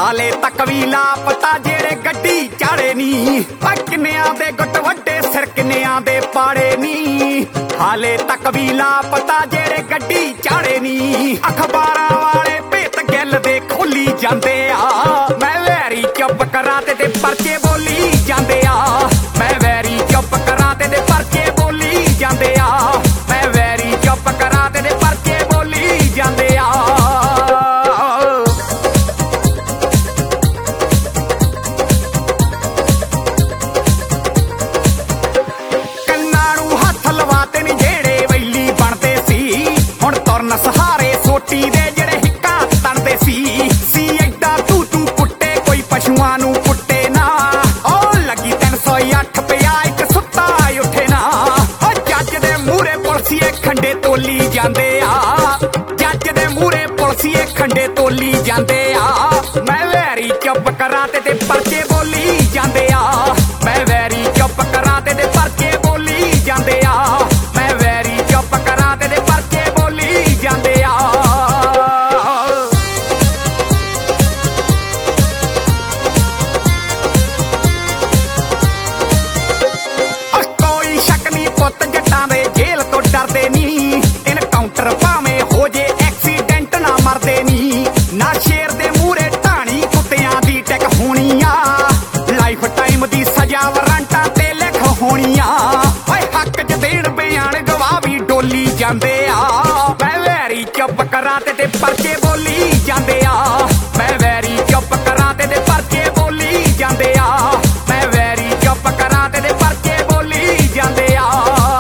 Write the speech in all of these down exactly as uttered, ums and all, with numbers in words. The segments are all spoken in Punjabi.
ਹਾਲੇ ਤੱਕ ਵੀ ਲਾਪਤਾ ਜਿਹੜੇ ਗੱਡੀ ਚਾੜੇ ਨੀ। ਆ ਕਿੰਨਿਆਂ ਦੇ ਗੁੱਟ ਵੱਡੇ ਸਿਰ ਕਿੰਨਿਆਂ ਦੇ ਪਾੜੇ ਨੀ। ਹਾਲੇ ਤੱਕ ਵੀ ਲਾਪਤਾ ਜਿਹੜੇ ਗੱਡੀ ਚਾੜੇ ਨੀ। ਅਖਬਾਰਾਂ ਵਾਲੇ ਭੇਤ ਗਿੱਲ ਦੇ ਖੋਲੀ ਜਾਂਦੇ ਆ। ਮੈਂ ਵੈਰੀ ਚੁੱਪ ਕਰਾਂ ਤੇ ਤੇ ਪਰਚੇ ਬੋਲੀ ਜਾਂਦੇ ਆ। ਮੈਂ ਵੈਰੀ ਚੁੱਪ ਕਰਾਂ ਤੇ ਤੇ ਪਰਚੇ ਬੋਲੀ ਜਾਂਦੇ ਆ। ਮੈਂ ਵੈਰੀ ਚੁੱਪ ਕਰਾਂ ਤੇ ਤੇ ਪਰਚੇ ਬੋਲੀ ਜਾਂਦੇ ਆ। ਸਹਾਰੇ ਸੋਟੀ ਦੇ ਜਿਹੜੇ ਹਿੱਕਾਂ ਤਣਦੇ ਸੀ ਸੀ ਐਡਾ ਤੂੰ ਤੂੰ ਕੁੱਟੇ ਕੋਈ ਪਸ਼ੂਆਂ ਨੂੰ ਕੁੱਟੇ ਨਾ। ਉਹ ਲੱਗੀ ਤਿੰਨ ਸੌ ਅੱਠ ਪਿਆ ਇੱਕ ਸੁੱਤਾ ਉੱਠੇ ਨਾ। ਉਹ ਜੱਜ ਦੇ ਮੂਹਰੇ ਪੁਲਸੀਏ ਖੰਡੇ ਤੋਲੀ ਜਾਂਦੇ ਆ। ਜੱਜ ਦੇ ਮੂਹਰੇ ਪੁਲਸੀਏ ਖੰਡੇ ਤੋਲੀ ਜਾਂਦੇ ਆ। ਮੈਂ ਵੈਰੀ ਚੁੱਪ ਕਰਾਂ ਤੇ ਤੇ ਪਰਚੇ ਬੋਲੀ ਜਾਂਦੇ ਆ। ਮੈਂ ਵੈਰੀ ਚੁੱਪ ਕਰਾਂ ਤੇ ਤੇ ਪਰਚੇ ਬੋਲੀ ਜਾਂਦੇ ਆ। ਮੈਂ ਵੈਰੀ ਚੁੱਪ ਕਰਾਂ ਤੇ ਤੇ ਪਰਚੇ ਬੋਲੀ ਜਾਂਦੇ ਆ। ਕੋਈ ਸ਼ੱਕ ਨਹੀਂ ਪੁੱਤ ਜੱਟਾਂ ਦੇ ਜੇਲ੍ਹ ਤੋਂ ਡਰਦੇ ਨੀ। ਇਨਕਾਊਂਟਰ ਭਾਵੇਂ ਹੋ ਜੇ ਐਕਸੀਡੈਂਟ ਨਾ ਮਰਦੇ ਨੀ। ਨਾ ਸ਼ੇਰ ਦੇ ਮੂਹਰੇ ਢਾਣੀ ਕੁੱਤਿਆਂ ਦੀ ਟਿਕ ਹੋਣੀ ਆ। ਲਾਈਫ ਟਾਈਮ ਦੀ ਸਜ਼ਾ ਵਾਰੰਟਾਂ ਤੇ ਲਿਖ ਹੋਣੀ ਆ। ਓਏ ਹੱਕ ਚ ਦੇਣ ਬਿਆਨ ਗਵਾਹ ਵੀ ਡੋਲੀ ਜਾਂਦੇ ਆ। ਮੈਂ ਵੈਰੀ ਚੁੱਪ ਕਰਾਂ ਤੇ ਤੇ ਪਰਚੇ ਬੋਲੀ ਜਾਂਦੇ ਆ। ਮੈਂ ਵੈਰੀ ਚੁੱਪ ਕਰਾਂ ਤੇ ਤੇ ਪਰਚੇ ਬੋਲੀ ਜਾਂਦੇ ਆ। ਮੈਂ ਵੈਰੀ ਚੁੱਪ ਕਰਾਂ ਤੇ ਤੇ ਪਰਚੇ ਬੋਲੀ ਜਾਂਦੇ ਆ।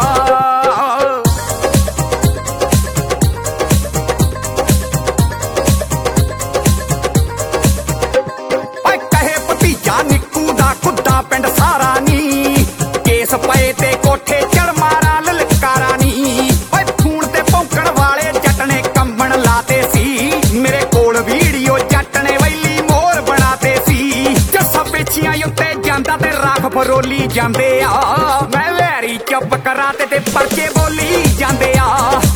ਓਏ ਕਹੇ ਭਤੀਜਾ ਨਿੱਕੂ ਦਾ ਖੁੱਦਾ ਪਿੰਡ ਸਾਰਾ ਨੀ। ਕੇਸ ਪਏ ਤੇ ਕੋਠੇ ਚੜ ਮਾਰਾ ਲਲਕਾਰਾ ਨੀ। ਓਏ ਫੋਨ ਤੇ ਭੌਂਕਣ ਵਾਲੇ ਜੱਟ ਨੇ ਕੰਬਣ ਲਾਤੇ ਸੀ। ਮੇਰੇ ਕੋਲ ਵੀਡੀਓ ਜੱਟ ਨੇ ਵੈਲੀ ਮੋਰ ਬਣਾਤੇ ਸੀ। ਜੱਸਾ ਪੇਛੀਆਂ ਉੱਤੇ ਜਾਂਦਾ ਤੇ ਰਾਖ ਫਰੋਲੀ ਜਾਂਦੇ ਆ। ਮੈਂ ਵੈਰੀ ਚੁੱਪ ਕਰਾਂ ਤੇ ਤੇ ਪਰਚੇ ਬੋਲੀ ਜਾਂਦੇ ਆ।